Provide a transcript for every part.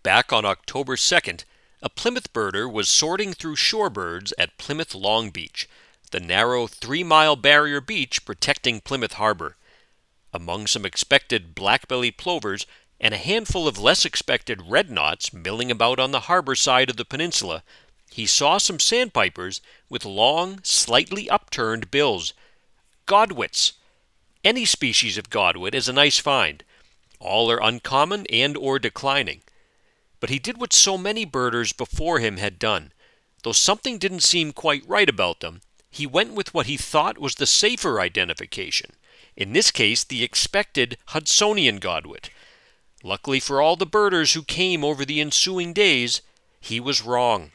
Back on October 2nd, a Plymouth birder was sorting through shorebirds at Plymouth Long Beach, the narrow 3-mile barrier beach protecting Plymouth Harbor. Among some expected black-bellied plovers and a handful of less expected redknots milling about on the harbor side of the peninsula, he saw some sandpipers with long, slightly upturned bills. Godwits! Any species of godwit is a nice find. All are uncommon and or declining. But he did what so many birders before him had done. Though something didn't seem quite right about them, he went with what he thought was the safer identification. In this case, the expected Hudsonian godwit. Luckily for all the birders who came over the ensuing days, he was wrong.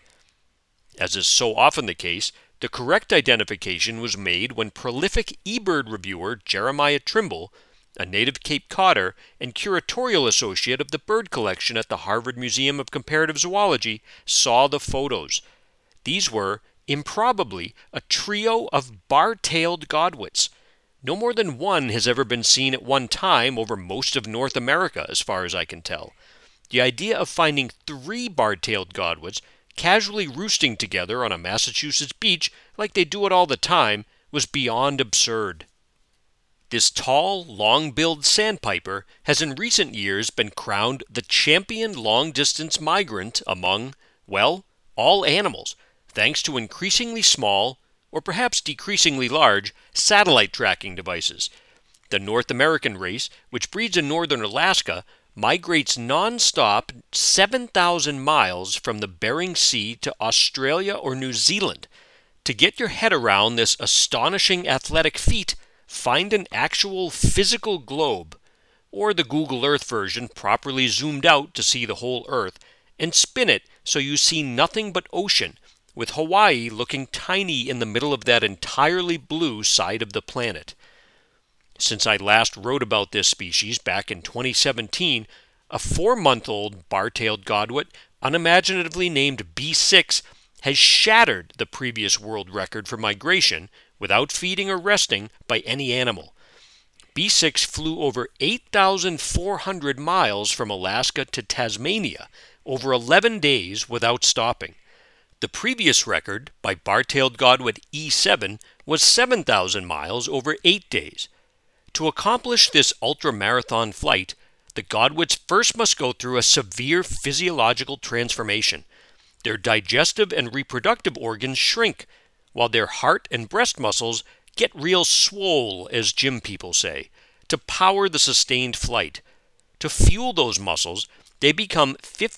As is so often the case, the correct identification was made when prolific eBird reviewer Jeremiah Trimble, a native Cape Codder and curatorial associate of the bird collection at the Harvard Museum of Comparative Zoology, saw the photos. These were, improbably, a trio of bar-tailed godwits. No more than one has ever been seen at one time over most of North America, as far as I can tell. The idea of finding 3 bar-tailed godwits casually roosting together on a Massachusetts beach like they do it all the time was beyond absurd. This tall, long-billed sandpiper has in recent years been crowned the champion long-distance migrant among, well, all animals, thanks to increasingly small, or perhaps decreasingly large, satellite tracking devices. The North American race, which breeds in northern Alaska, migrates non-stop 7,000 miles from the Bering Sea to Australia or New Zealand. To get your head around this astonishing athletic feat, find an actual physical globe, or the Google Earth version properly zoomed out to see the whole Earth, and spin it so you see nothing but ocean, with Hawaii looking tiny in the middle of that entirely blue side of the planet. Since I last wrote about this species back in 2017, a 4-month-old bar-tailed godwit, unimaginatively named B6, has shattered the previous world record for migration without feeding or resting by any animal. B6 flew over 8,400 miles from Alaska to Tasmania over 11 days without stopping. The previous record, by bar-tailed godwit E7, was 7,000 miles over 8 days. To accomplish this ultra-marathon flight, the godwits first must go through a severe physiological transformation. Their digestive and reproductive organs shrink, while their heart and breast muscles get real swole, as gym people say, to power the sustained flight. To fuel those muscles, they become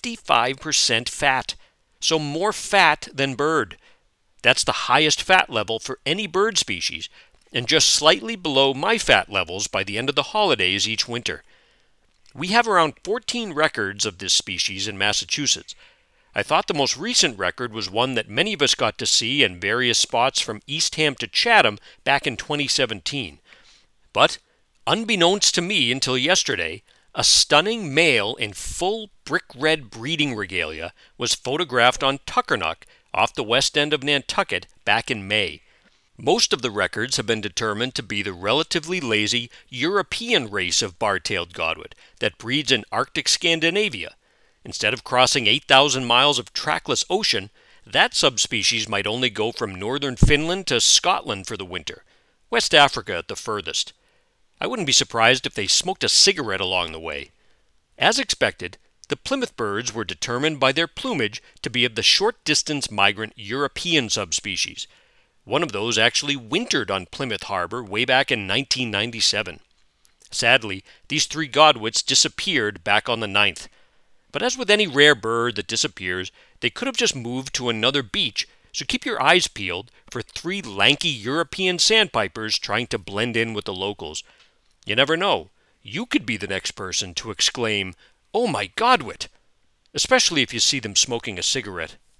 55% fat, so more fat than bird. That's the highest fat level for any bird species, and just slightly below my fat levels by the end of the holidays each winter. We have around 14 records of this species in Massachusetts. I thought the most recent record was one that many of us got to see in various spots from Eastham to Chatham back in 2017. But, unbeknownst to me until yesterday, a stunning male in full brick-red breeding regalia was photographed on Tuckernuck off the west end of Nantucket back in May. Most of the records have been determined to be the relatively lazy European race of bar-tailed godwit that breeds in Arctic Scandinavia. Instead of crossing 8,000 miles of trackless ocean, that subspecies might only go from northern Finland to Scotland for the winter, West Africa at the furthest. I wouldn't be surprised if they smoked a cigarette along the way. As expected, the Plymouth birds were determined by their plumage to be of the short-distance migrant European subspecies. One of those actually wintered on Plymouth Harbor way back in 1997. Sadly, these 3 godwits disappeared back on the 9th. But as with any rare bird that disappears, they could have just moved to another beach, so keep your eyes peeled for 3 lanky European sandpipers trying to blend in with the locals. You never know. You could be the next person to exclaim, "Oh my godwit!" especially if you see them smoking a cigarette.